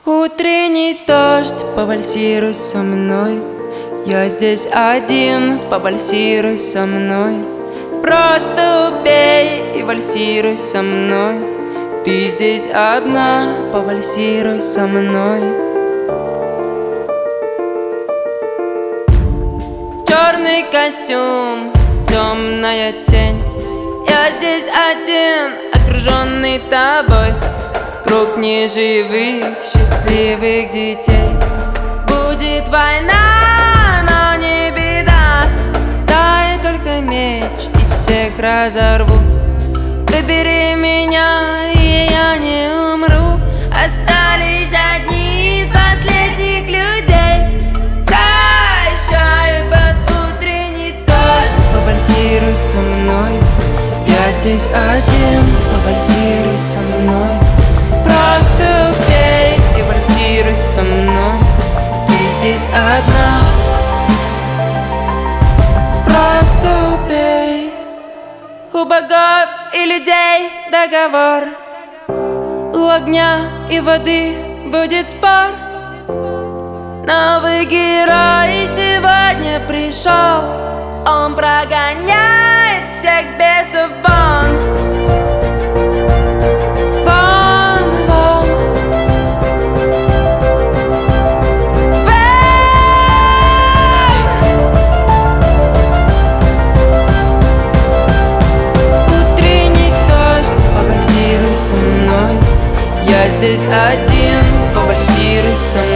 Утренний дождь, повальсируй со мной. Я здесь один, повальсируй со мной. Просто убей и вальсируй со мной. Ты здесь одна, повальсируй со мной. Черный костюм, темная тень. Я здесь один, окруженный тобой. Круг неживых, счастливых детей. Будет война, но не беда. Дай только меч и всех разорву. Выбери меня, и я не умру. Остались одни из последних людей. Прощай под утренний дождь, повальсируй со мной. Я здесь один, повальсируй со мной. Просто пей и вальсируй со мной. Ты здесь одна. Просто пей. У богов и людей договор. У огня и воды будет спор. Новый герой сегодня пришел. Он прогоняет всех бесов вон. Я здесь один, повальсируй со мной.